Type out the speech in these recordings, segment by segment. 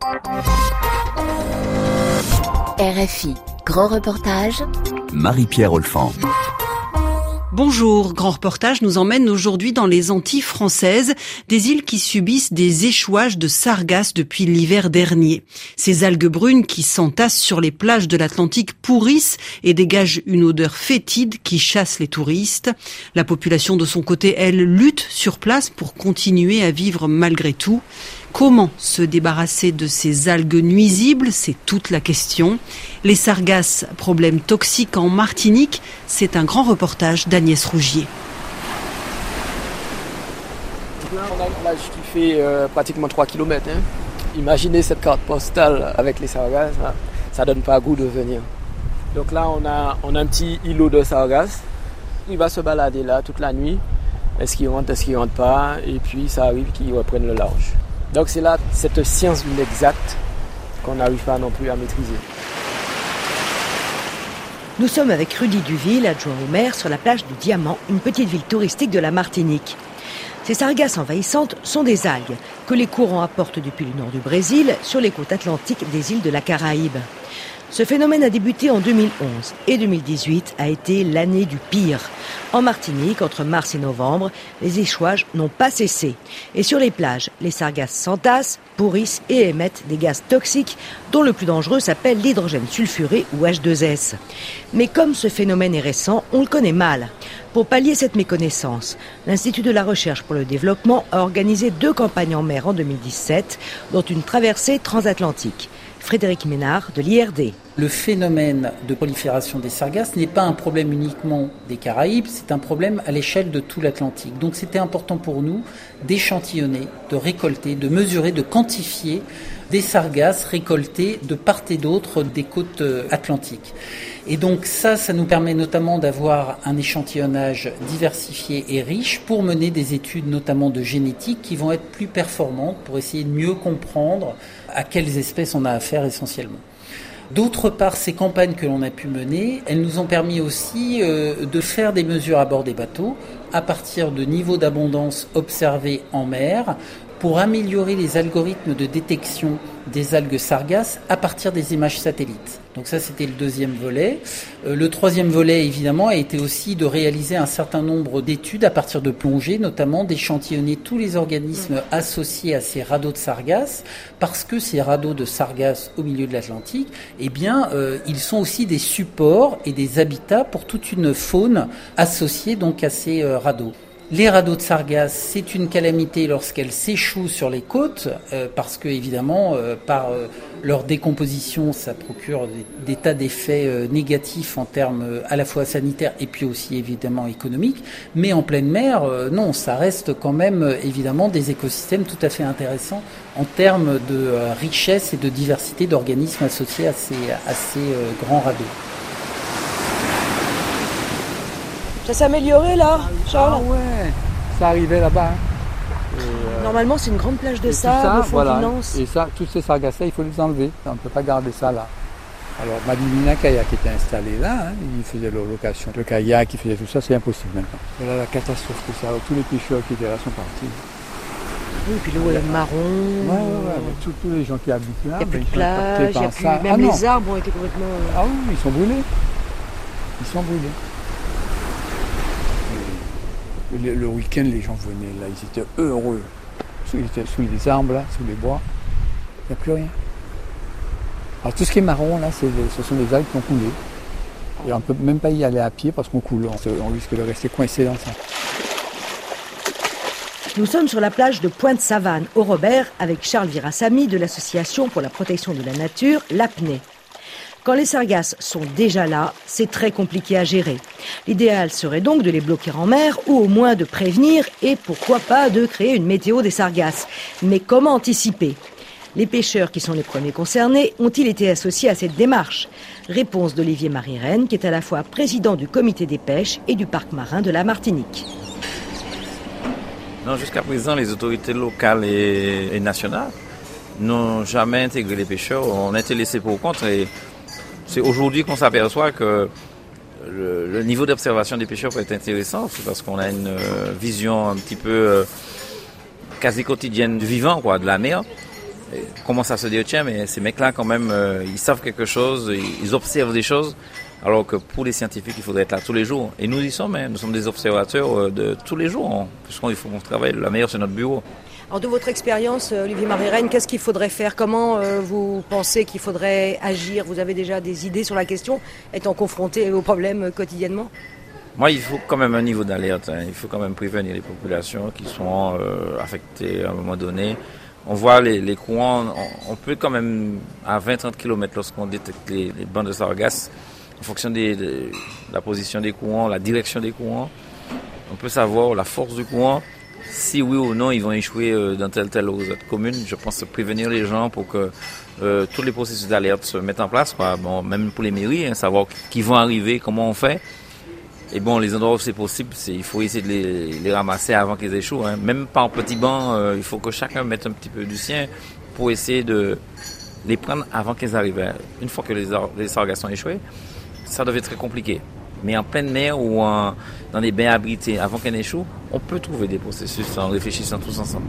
RFI, grand reportage. Marie-Pierre Olfan. Bonjour, grand reportage nous emmène aujourd'hui dans les Antilles françaises, des îles qui subissent des échouages de sargasses depuis l'hiver dernier. Ces algues brunes qui s'entassent sur les plages de l'Atlantique pourrissent et dégagent une odeur fétide qui chasse les touristes. La population de son côté, elle, lutte sur place pour continuer à vivre malgré tout. Comment se débarrasser de ces algues nuisibles? C'est toute la question. Les sargasses, problème toxique en Martinique, c'est un grand reportage d'Agnès Rougier. Là, on a une plage qui fait pratiquement 3 km. Imaginez cette carte postale avec les sargasses, là, ça donne pas goût de venir. Donc là, on a un petit îlot de sargasses. Il va se balader là toute la nuit. Est-ce qu'il rentre pas? Et puis ça arrive qu'il reprenne le large. Donc c'est là cette science de l'exact qu'on n'arrive pas non plus à maîtriser. Nous sommes avec Rudy Duville, adjoint au maire, sur la plage du Diamant, une petite ville touristique de la Martinique. Ces sargasses envahissantes sont des algues que les courants apportent depuis le nord du Brésil sur les côtes atlantiques des îles de la Caraïbe. Ce phénomène a débuté en 2011 et 2018 a été l'année du pire. En Martinique, entre mars et novembre, les échouages n'ont pas cessé. Et sur les plages, les sargasses s'entassent, pourrissent et émettent des gaz toxiques dont le plus dangereux s'appelle l'hydrogène sulfuré ou H2S. Mais comme ce phénomène est récent, on le connaît mal. Pour pallier cette méconnaissance, l'Institut de la Recherche pour le Développement a organisé 2 campagnes en mer en 2017, dont une traversée transatlantique. Frédéric Ménard de l'IRD. Le phénomène de prolifération des sargasses n'est pas un problème uniquement des Caraïbes, c'est un problème à l'échelle de tout l'Atlantique. Donc c'était important pour nous d'échantillonner, de récolter, de mesurer, de quantifier des sargasses récoltées de part et d'autre des côtes atlantiques. Et donc ça nous permet notamment d'avoir un échantillonnage diversifié et riche pour mener des études notamment de génétique qui vont être plus performantes pour essayer de mieux comprendre à quelles espèces on a affaire essentiellement. D'autre part, ces campagnes que l'on a pu mener, elles nous ont permis aussi de faire des mesures à bord des bateaux à partir de niveaux d'abondance observés en mer pour améliorer les algorithmes de détection des algues sargasses à partir des images satellites. Donc ça, c'était le 2e volet. Le 3e volet, évidemment, a été aussi de réaliser un certain nombre d'études à partir de plongées, notamment d'échantillonner tous les organismes associés à ces radeaux de sargasses, parce que ces radeaux de sargasses au milieu de l'Atlantique, ils sont aussi des supports et des habitats pour toute une faune associée donc à ces radeaux. Les radeaux de sargasses, c'est une calamité lorsqu'elles s'échouent sur les côtes, parce que évidemment, par leur décomposition, ça procure des tas d'effets négatifs en termes à la fois sanitaires et puis aussi évidemment économiques. Mais en pleine mer, non, ça reste quand même évidemment des écosystèmes tout à fait intéressants en termes de richesse et de diversité d'organismes associés à ces grands radeaux. Ça s'est amélioré là, Charles? Ah ouais, ça arrivait là-bas. Normalement, c'est une grande plage de sable, au fond immense. Et ça, toutes ces sargasses-là, il faut les enlever. On ne peut pas garder ça là. Alors, Madivina Kayak était installé là, il faisait leur location. Le kayak, il faisait tout ça, c'est impossible maintenant. Et là, la catastrophe que ça, tous les pêcheurs qui étaient là sont partis. Oui, puis l'eau est marron. Ouais, tous les gens qui habitent là, il n'y a plus de plage, il n'y a plus... Même les arbres ont été complètement... Ah oui, ils sont brûlés. Le week-end, les gens venaient là, ils étaient heureux. Ils étaient sous les arbres, là, sous les bois. Il n'y a plus rien. Alors tout ce qui est marron, là, ce sont des algues qui ont coulé. Et on ne peut même pas y aller à pied parce qu'on coule. On risque de rester coincé dans ça. Nous sommes sur la plage de Pointe-Savane, au Robert, avec Charles Virassamy de l'Association pour la protection de la nature, l'APNE. Quand les sargasses sont déjà là, c'est très compliqué à gérer. L'idéal serait donc de les bloquer en mer ou au moins de prévenir et pourquoi pas de créer une météo des sargasses. Mais comment anticiper ? Les pêcheurs qui sont les premiers concernés ont-ils été associés à cette démarche ? Réponse d'Olivier Marie-Reine, qui est à la fois président du comité des pêches et du parc marin de la Martinique. Non, jusqu'à présent, les autorités locales et nationales n'ont jamais intégré les pêcheurs. On a été laissés pour compte et c'est aujourd'hui qu'on s'aperçoit que le niveau d'observation des pêcheurs peut être intéressant. C'est parce qu'on a une vision un petit peu quasi quotidienne du vivant, de la mer. commence à se dire, tiens, mais ces mecs-là, quand même, ils savent quelque chose, ils observent des choses, alors que pour les scientifiques, il faudrait être là tous les jours. Et nous y sommes, nous sommes des observateurs de tous les jours, puisqu'il faut qu'on travaille la meilleure sur notre bureau. Alors de votre expérience, Olivier Marie-Reine, qu'est-ce qu'il faudrait faire? Comment vous pensez qu'il faudrait agir? Vous avez déjà des idées sur la question, étant confronté aux problèmes quotidiennement? Moi, il faut quand même un niveau d'alerte. Il faut quand même prévenir les populations qui sont affectées à un moment donné. On voit les courants, on peut quand même, à 20-30 km, lorsqu'on détecte les bandes de sargasses, en fonction de la position des courants, la direction des courants, on peut savoir la force du courant, si oui ou non ils vont échouer dans telle ou autre commune. Je pense prévenir les gens pour que tous les processus d'alerte se mettent en place, quoi. Bon, même pour les mairies, savoir qui vont arriver, comment on fait. Et bon, les endroits où c'est possible, il faut essayer de les ramasser avant qu'ils échouent. Même par petits bancs, il faut que chacun mette un petit peu du sien pour essayer de les prendre avant qu'ils arrivent. Une fois que les sargasses sont échouées, ça devient très compliqué. Mais en pleine mer ou dans des bains abrités avant qu'elle échoue, on peut trouver des processus en réfléchissant tous ensemble.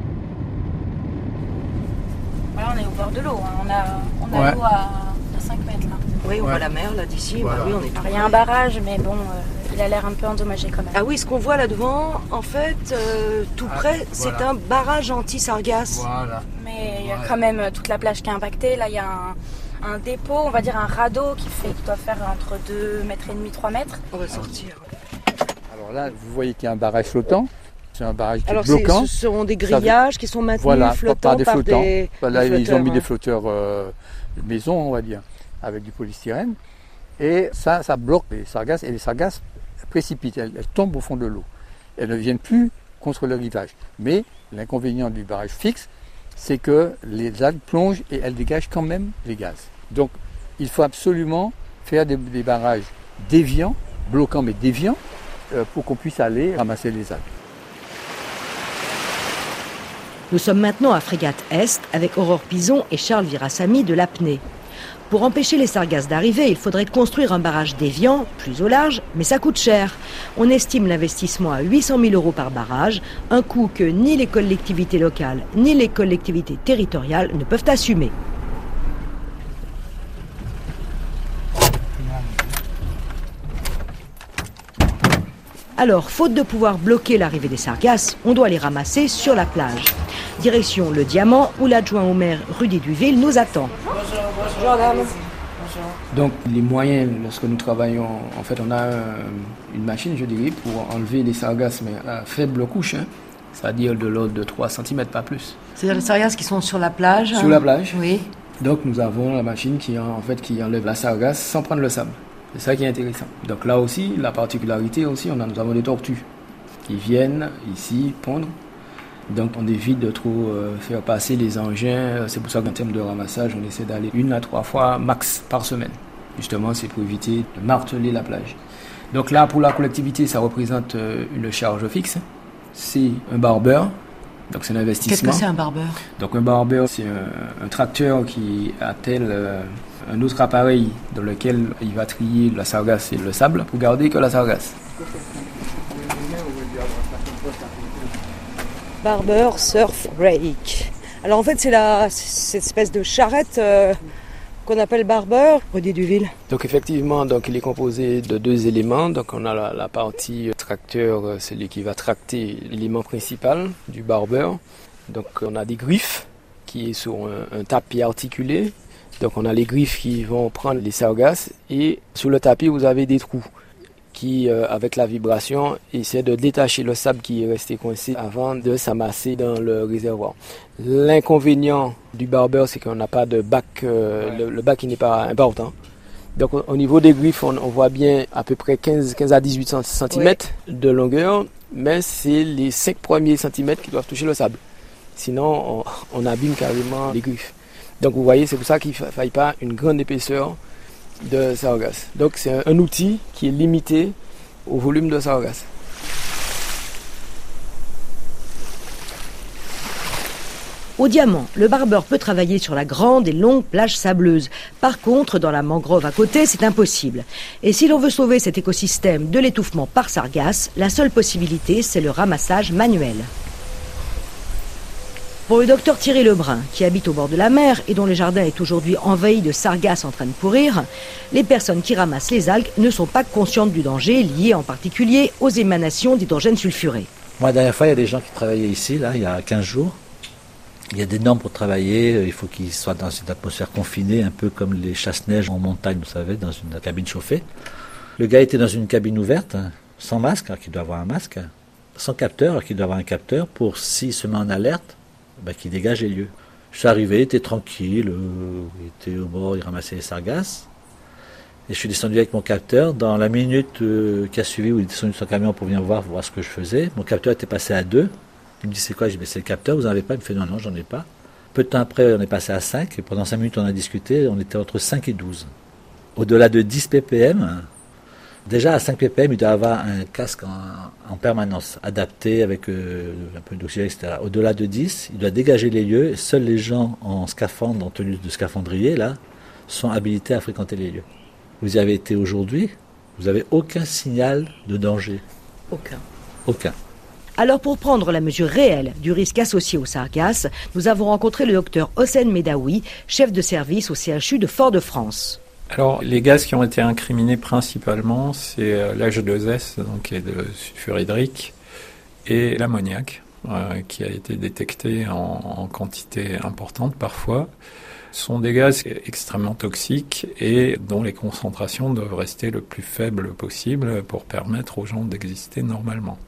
Voilà, on est au bord de l'eau. On a l'eau à 5 mètres là. Oui, on voit la mer là d'ici. Voilà. Oui, on est il y a un barrage, mais bon, il a l'air un peu endommagé quand même. Ah oui, ce qu'on voit là devant, en fait, tout près, c'est un barrage anti-sargasses. Voilà. Mais il y a quand même toute la plage qui est impactée. Là, il y a un dépôt, on va dire un radeau qui doit faire entre 2,5 mètres et 3 mètres. On va sortir. Alors là, vous voyez qu'il y a un barrage flottant. C'est un barrage qui est bloquant. Ce sont des grillages qui sont maintenus flottants par des flottants. Là, ils ont mis des flotteurs maison, on va dire, avec du polystyrène. Et ça bloque les sargasses. Et les sargasses précipitent, elles tombent au fond de l'eau. Elles ne viennent plus contre le rivage. Mais l'inconvénient du barrage fixe, c'est que les algues plongent et elles dégagent quand même les gaz. Donc il faut absolument faire des barrages déviants, bloquants mais déviants, pour qu'on puisse aller ramasser les algues. Nous sommes maintenant à Frégate Est avec Aurore Pison et Charles Virassamy de l'apnée. Pour empêcher les sargasses d'arriver, il faudrait construire un barrage déviant, plus au large, mais ça coûte cher. On estime l'investissement à 800 000 € par barrage, un coût que ni les collectivités locales ni les collectivités territoriales ne peuvent assumer. Alors, faute de pouvoir bloquer l'arrivée des sargasses, on doit les ramasser sur la plage. Direction le Diamant, où l'adjoint au maire Rudy Duville nous attend. Bonjour, madame. Donc, les moyens, lorsque nous travaillons, en fait, on a une machine, je dirais, pour enlever les sargasses, mais à faible couche, c'est-à-dire de l'ordre de 3 cm, pas plus. C'est-à-dire les sargasses qui sont sur la plage? Sur la plage. Oui. Donc, nous avons la machine qui enlève la sargasse sans prendre le sable. C'est ça qui est intéressant. Donc là aussi, la particularité aussi, nous avons des tortues qui viennent ici pondre. Donc on évite de trop faire passer les engins. C'est pour ça qu'en termes de ramassage, on essaie d'aller 1 à 3 fois max par semaine. Justement, c'est pour éviter de marteler la plage. Donc là, pour la collectivité, ça représente une charge fixe. C'est un barbeur. Donc c'est un investissement. Qu'est-ce que c'est un barbeur? Donc un barbeur, c'est un tracteur qui attelle un autre appareil dans lequel il va trier la sargasse et le sable pour garder que la sargasse. Barbeur Surf Rake. Alors en fait c'est cette espèce de charrette qu'on appelle barbeur, Rudy Duville. Donc effectivement, il est composé de 2 éléments. Donc on a la partie tracteur, celui qui va tracter l'élément principal du barbeur. Donc on a des griffes qui est sur un tapis articulé. Donc on a les griffes qui vont prendre les sargasses et sur le tapis vous avez des trous qui, avec la vibration, essaient de détacher le sable qui est resté coincé avant de s'amasser dans le réservoir. L'inconvénient du barbeur, c'est qu'on n'a pas de bac, le bac il n'est pas important. Donc au niveau des griffes, on voit bien à peu près 15 à 18 cm de longueur, mais c'est les 5 premiers centimètres qui doivent toucher le sable. Sinon, on abîme carrément les griffes. Donc vous voyez, c'est pour ça qu'il ne faille pas une grande épaisseur de sargasse. Donc c'est un outil qui est limité au volume de sargasse. Au Diamant, le barbeur peut travailler sur la grande et longue plage sableuse. Par contre, dans la mangrove à côté, c'est impossible. Et si l'on veut sauver cet écosystème de l'étouffement par sargasse, la seule possibilité, c'est le ramassage manuel. Pour le docteur Thierry Lebrun, qui habite au bord de la mer et dont le jardin est aujourd'hui envahi de sargasses en train de pourrir, les personnes qui ramassent les algues ne sont pas conscientes du danger lié en particulier aux émanations d'hydrogène sulfuré. Moi, la dernière fois, il y a des gens qui travaillaient ici, là, il y a 15 jours. Il y a des normes pour travailler, il faut qu'ils soient dans une atmosphère confinée, un peu comme les chasse-neige en montagne, vous savez, dans une cabine chauffée. Le gars était dans une cabine ouverte, sans masque, alors qu'il doit avoir un masque, sans capteur, alors qu'il doit avoir un capteur, pour s'il se met en alerte, qu'il dégage les lieux. Je suis arrivé, il était tranquille, il était au bord, il ramassait les sargasses. Et je suis descendu avec mon capteur. Dans la minute qui a suivi, où il est descendu de son camion pour venir voir ce que je faisais, mon capteur était passé à 2. Il me dit c'est quoi? J'ai dit c'est le capteur, vous n'en avez pas? Il me fait non, j'en ai pas. Peu de temps après, on est passé à 5, et pendant 5 minutes on a discuté, on était entre 5 et 12. Au-delà de 10 ppm, déjà à 5 ppm, il doit avoir un casque en permanence, adapté avec un peu d'oxygène, etc. Au-delà de 10, il doit dégager les lieux, et seuls les gens en scaphandre, en tenue de scaphandrier, là, sont habilités à fréquenter les lieux. Vous y avez été aujourd'hui, vous n'avez aucun signal de danger. Aucun. Alors pour prendre la mesure réelle du risque associé aux sargasses, nous avons rencontré le docteur Hossein Medaoui, chef de service au CHU de Fort-de-France. Alors les gaz qui ont été incriminés principalement, c'est l'H2S, donc qui est de sulfure hydrique, et l'ammoniac, qui a été détecté en quantité importante parfois. Ce sont des gaz extrêmement toxiques et dont les concentrations doivent rester le plus faibles possible pour permettre aux gens d'exister normalement.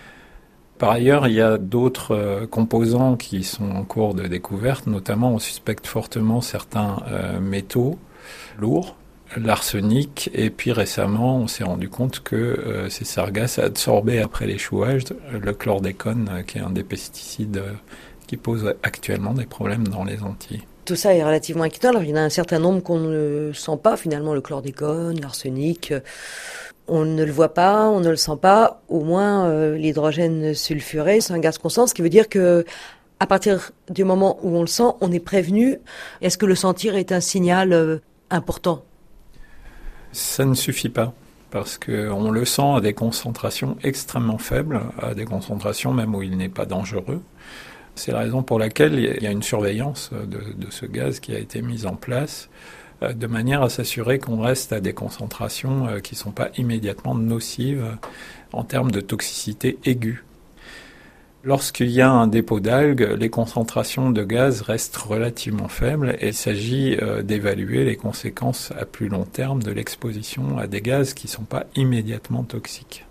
Par ailleurs, il y a d'autres composants qui sont en cours de découverte, notamment on suspecte fortement certains métaux lourds, l'arsenic, et puis récemment on s'est rendu compte que ces sargasses absorbaient après l'échouage le chlordécone, qui est un des pesticides qui pose actuellement des problèmes dans les Antilles. Tout ça est relativement inquiétant. Alors il y en a un certain nombre qu'on ne sent pas finalement, le chlordécone, l'arsenic. On ne le voit pas, on ne le sent pas. Au moins, l'hydrogène sulfuré, c'est un gaz qu'on sent, ce qui veut dire que à partir du moment où on le sent, on est prévenu. Est-ce que le sentir est un signal important? Ça ne suffit pas, parce qu'on le sent à des concentrations extrêmement faibles, à des concentrations même où il n'est pas dangereux. C'est la raison pour laquelle il y a une surveillance de ce gaz qui a été mise en place, de manière à s'assurer qu'on reste à des concentrations qui ne sont pas immédiatement nocives en termes de toxicité aiguë. Lorsqu'il y a un dépôt d'algues, les concentrations de gaz restent relativement faibles et il s'agit d'évaluer les conséquences à plus long terme de l'exposition à des gaz qui ne sont pas immédiatement toxiques.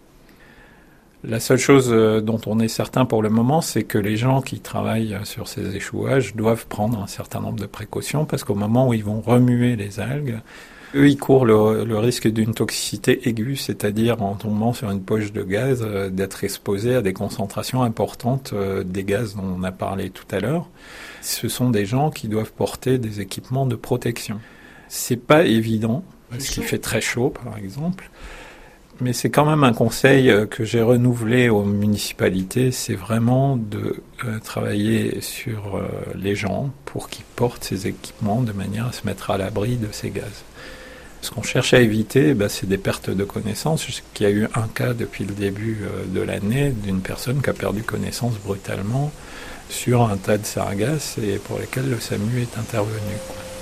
La seule chose dont on est certain pour le moment, c'est que les gens qui travaillent sur ces échouages doivent prendre un certain nombre de précautions parce qu'au moment où ils vont remuer les algues, eux, ils courent le risque d'une toxicité aiguë, c'est-à-dire en tombant sur une poche de gaz, d'être exposés à des concentrations importantes des gaz dont on a parlé tout à l'heure. Ce sont des gens qui doivent porter des équipements de protection. C'est pas évident, parce qu'il fait très chaud, par exemple. Mais c'est quand même un conseil que j'ai renouvelé aux municipalités, c'est vraiment de travailler sur les gens pour qu'ils portent ces équipements de manière à se mettre à l'abri de ces gaz. Ce qu'on cherche à éviter, c'est des pertes de connaissance. Je sais qu'il y a eu un cas depuis le début de l'année d'une personne qui a perdu connaissance brutalement sur un tas de sargasses et pour lesquels le SAMU est intervenu.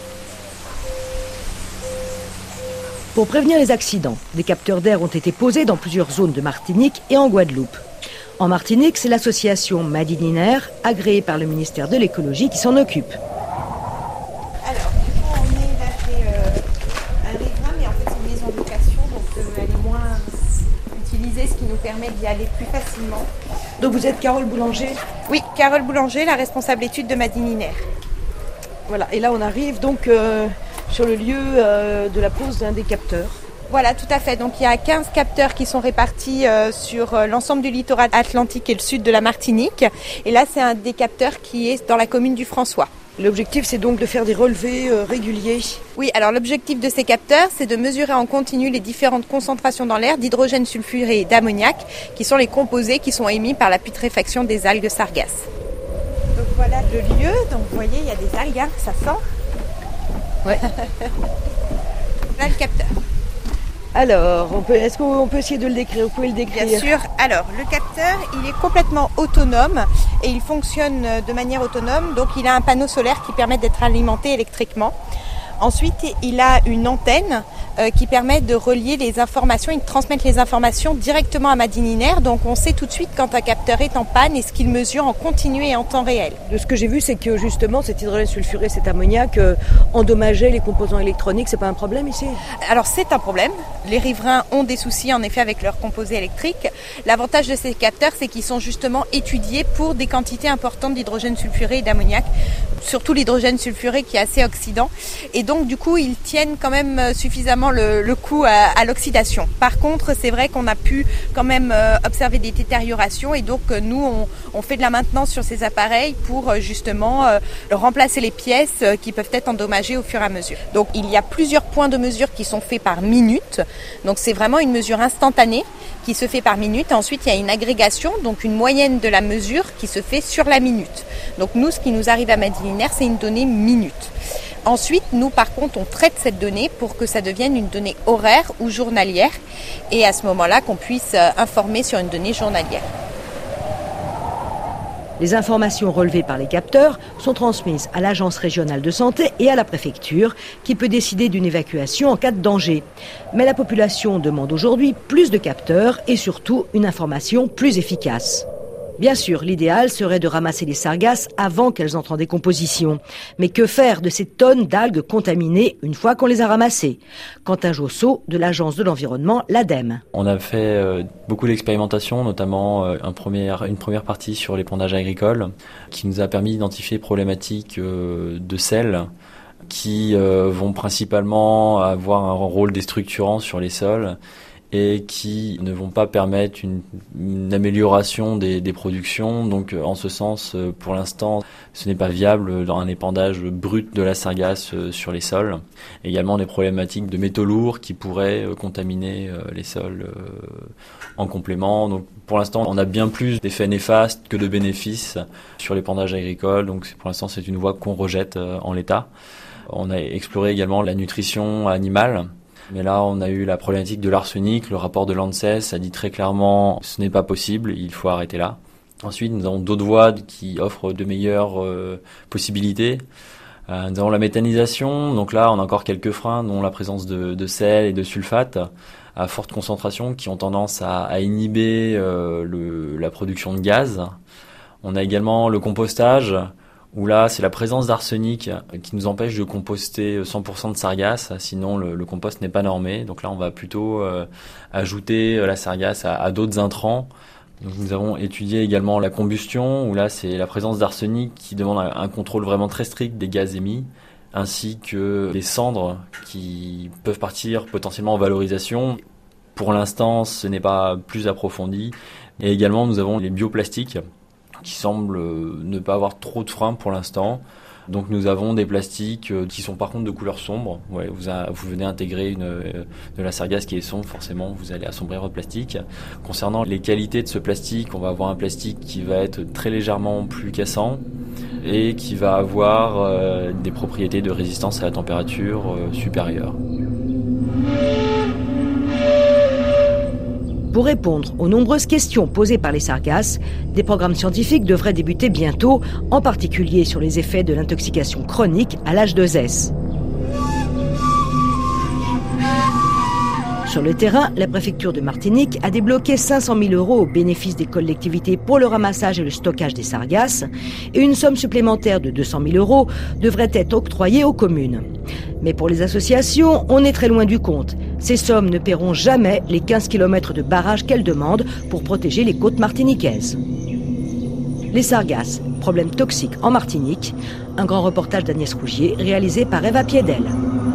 Pour prévenir les accidents, des capteurs d'air ont été posés dans plusieurs zones de Martinique et en Guadeloupe. En Martinique, c'est l'association Madininer, agréée par le ministère de l'écologie, qui s'en occupe. Alors, du coup, on est là chez un riverain, mais en fait c'est une maison de location, donc elle est moins utilisée, ce qui nous permet d'y aller plus facilement. Donc vous êtes Carole Boulanger? Oui, Carole Boulanger, la responsable études de Madininer. Voilà, et là on arrive donc sur le lieu de la pose d'un des capteurs. Voilà, tout à fait. Donc il y a 15 capteurs qui sont répartis sur l'ensemble du littoral atlantique et le sud de la Martinique. Et là, c'est un des capteurs qui est dans la commune du François. L'objectif, c'est donc de faire des relevés réguliers. Oui, alors l'objectif de ces capteurs, c'est de mesurer en continu les différentes concentrations dans l'air d'hydrogène sulfuré et d'ammoniac, qui sont les composés qui sont émis par la putréfaction des algues sargasses. Donc voilà le lieu. Donc vous voyez, il y a des algues, hein, ça sent. Ouais. Là, le capteur. Alors, est-ce qu'on peut essayer de le décrire? Vous pouvez le décrire? Bien sûr. Alors, le capteur, il est complètement autonome et il fonctionne de manière autonome. Donc, il a un panneau solaire qui permet d'être alimenté électriquement. Ensuite, il a une antenne qui permet de relier les informations et de transmettre les informations directement à Made in Iner. Donc on sait tout de suite quand un capteur est en panne et ce qu'il mesure en continu et en temps réel. De ce que j'ai vu, c'est que justement cet hydrogène sulfuré, cet ammoniac, endommager les composants électroniques, c'est pas un problème ici? Alors c'est un problème. Les riverains ont des soucis en effet avec leurs composés électriques. L'avantage de ces capteurs, c'est qu'ils sont justement étudiés pour des quantités importantes d'hydrogène sulfuré et d'ammoniac, surtout l'hydrogène sulfuré qui est assez oxydant. Et donc du coup, ils tiennent quand même suffisamment le coup à l'oxydation. Par contre, c'est vrai qu'on a pu quand même observer des détériorations et donc nous, on fait de la maintenance sur ces appareils pour justement remplacer les pièces qui peuvent être endommagées au fur et à mesure. Donc il y a plusieurs points de mesure qui sont faits par minute. Donc c'est vraiment une mesure instantanée qui se fait par minute. Ensuite, il y a une agrégation, donc une moyenne de la mesure qui se fait sur la minute. Donc nous, ce qui nous arrive à Made in Iner, c'est une donnée minute. Ensuite, nous, par contre, on traite cette donnée pour que ça devienne une donnée horaire ou journalière et à ce moment-là, qu'on puisse informer sur une donnée journalière. Les informations relevées par les capteurs sont transmises à l'agence régionale de santé et à la préfecture qui peut décider d'une évacuation en cas de danger. Mais la population demande aujourd'hui plus de capteurs et surtout une information plus efficace. Bien sûr, l'idéal serait de ramasser les sargasses avant qu'elles entrent en décomposition. Mais que faire de ces tonnes d'algues contaminées une fois qu'on les a ramassées? Quentin Josso, de l'Agence de l'environnement, l'ADEME. On a fait beaucoup d'expérimentations, notamment une première partie sur l'épandage agricole, qui nous a permis d'identifier problématiques de sel qui vont principalement avoir un rôle déstructurant sur les sols et qui ne vont pas permettre une amélioration des productions. Donc en ce sens, pour l'instant, ce n'est pas viable dans un épandage brut de la sargasse sur les sols. Également des problématiques de métaux lourds qui pourraient contaminer les sols en complément. Donc pour l'instant, on a bien plus d'effets néfastes que de bénéfices sur l'épandage agricole. Donc pour l'instant, c'est une voie qu'on rejette en l'état. On a exploré également la nutrition animale. Mais là, on a eu la problématique de l'arsenic. Le rapport de l'ANSES a dit très clairement ce n'est pas possible, il faut arrêter là. Ensuite, nous avons d'autres voies qui offrent de meilleures possibilités. Nous avons la méthanisation. Donc là, on a encore quelques freins, dont la présence de sel et de sulfate à forte concentration qui ont tendance à inhiber la production de gaz. On a également le compostage, où là, c'est la présence d'arsenic qui nous empêche de composter 100% de sargasse, sinon le compost n'est pas normé. Donc là, on va plutôt ajouter la sargasse à d'autres intrants. Donc, nous avons étudié également la combustion, où là, c'est la présence d'arsenic qui demande un contrôle vraiment très strict des gaz émis, ainsi que les cendres qui peuvent partir potentiellement en valorisation. Pour l'instant, ce n'est pas plus approfondi. Et également, nous avons les bioplastiques, qui semblent ne pas avoir trop de freins pour l'instant. Donc nous avons des plastiques qui sont par contre de couleur sombre. Ouais, vous venez intégrer de la sargasse qui est sombre, forcément vous allez assombrir votre plastique. Concernant les qualités de ce plastique, on va avoir un plastique qui va être très légèrement plus cassant et qui va avoir des propriétés de résistance à la température supérieure. Pour répondre aux nombreuses questions posées par les sargasses, des programmes scientifiques devraient débuter bientôt, en particulier sur les effets de l'intoxication chronique à l'H2S. Sur le terrain, la préfecture de Martinique a débloqué 500 000 € au bénéfice des collectivités pour le ramassage et le stockage des sargasses, et une somme supplémentaire de 200 000 € devrait être octroyée aux communes. Mais pour les associations, on est très loin du compte. Ces sommes ne paieront jamais les 15 km de barrages qu'elles demandent pour protéger les côtes martiniquaises. Les sargasses, problème toxique en Martinique. Un grand reportage d'Agnès Rougier réalisé par Eva Piedel.